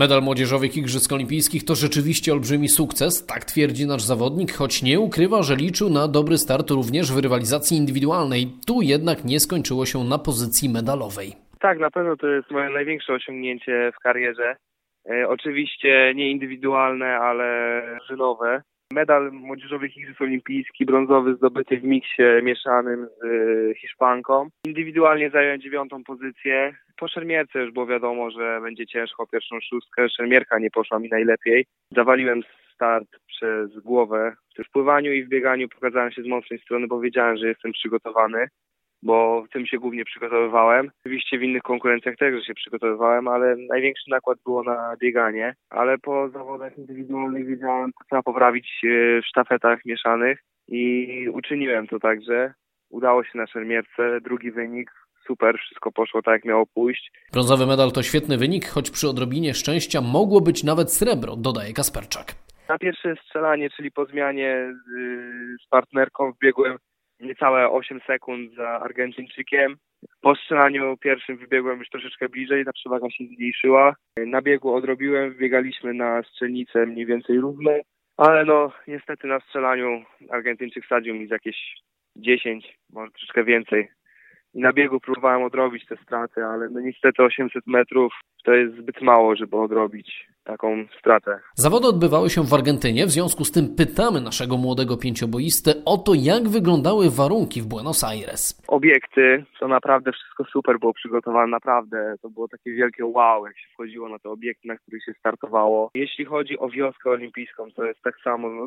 Medal młodzieżowych Igrzysk Olimpijskich to rzeczywiście olbrzymi sukces, tak twierdzi nasz zawodnik, choć nie ukrywa, że liczył na dobry start również w rywalizacji indywidualnej. Tu jednak nie skończyło się na pozycji medalowej. Tak, na pewno to jest moje największe osiągnięcie w karierze. Oczywiście nie indywidualne, ale drużynowe. Medal młodzieżowych Igrzysk Olimpijskich, brązowy, zdobyty w miksie mieszanym z Hiszpanką. Indywidualnie zająłem 9. pozycję. Po szermierce już było wiadomo, że będzie ciężko o pierwszą szóstkę. Szermierka nie poszła mi najlepiej. Zawaliłem start przez głowę. W pływaniu i w bieganiu pokazałem się z mocnej strony, bo wiedziałem, że jestem przygotowany, bo w tym się głównie przygotowywałem. Oczywiście w innych konkurencjach też się przygotowywałem, ale największy nakład było na bieganie. Ale po zawodach indywidualnych wiedziałem, co trzeba poprawić w sztafetach mieszanych i uczyniłem to także. Udało się na szermierce, drugi wynik. Super, wszystko poszło tak, jak miało pójść. Brązowy medal to świetny wynik, choć przy odrobinie szczęścia mogło być nawet srebro, dodaje Kasperczak. Na pierwsze strzelanie, czyli po zmianie z partnerką, wbiegłem niecałe 8 sekund za Argentyńczykiem. Po strzelaniu pierwszym wybiegłem już troszeczkę bliżej, ta przewaga się zmniejszyła. Na biegu odrobiłem, wbiegaliśmy na strzelnicę mniej więcej równe, ale niestety na strzelaniu Argentyńczyk wsadził mi z jakieś 10, może troszkę więcej. I na biegu próbowałem odrobić te straty, ale niestety 800 metrów to jest zbyt mało, żeby odrobić taką stratę. Zawody odbywały się w Argentynie, w związku z tym pytamy naszego młodego pięcioboistę o to, jak wyglądały warunki w Buenos Aires. Obiekty, to naprawdę wszystko super było przygotowane, naprawdę. To było takie wielkie wow, jak się wchodziło na te obiekty, na których się startowało. Jeśli chodzi o wioskę olimpijską, to jest tak samo,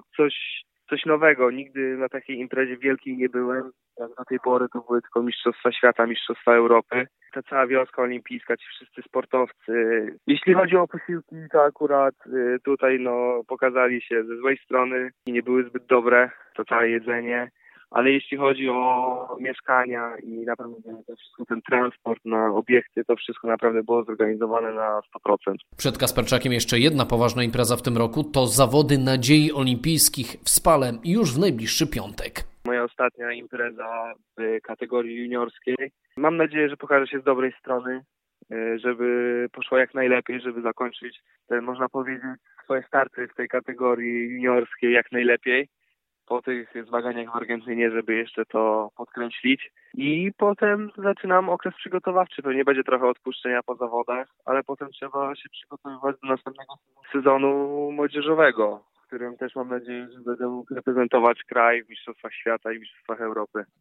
coś nowego. Nigdy na takiej imprezie wielkiej nie byłem. Jak do tej pory to były tylko Mistrzostwa Świata, Mistrzostwa Europy. Ta cała wioska olimpijska, ci wszyscy sportowcy. Jeśli chodzi o posiłki, to akurat tutaj pokazali się ze złej strony i nie były zbyt dobre, to całe jedzenie. Ale jeśli chodzi o mieszkania i naprawdę wszystko ten transport na obiekty, to wszystko naprawdę było zorganizowane na 100%. Przed Kasperczakiem jeszcze jedna poważna impreza w tym roku to zawody nadziei olimpijskich w Spale już w najbliższy piątek. Moja ostatnia impreza w kategorii juniorskiej. Mam nadzieję, że pokaże się z dobrej strony, żeby poszło jak najlepiej, żeby zakończyć można powiedzieć, swoje starty w tej kategorii juniorskiej jak najlepiej. Po tych zmaganiach w Argentynie, żeby jeszcze to podkreślić. I potem zaczynam okres przygotowawczy. Pewnie będzie trochę odpuszczenia po zawodach, ale potem trzeba się przygotowywać do następnego sezonu młodzieżowego, w którym też mam nadzieję, że będę mógł reprezentować kraj w Mistrzostwach Świata i Mistrzostwach Europy.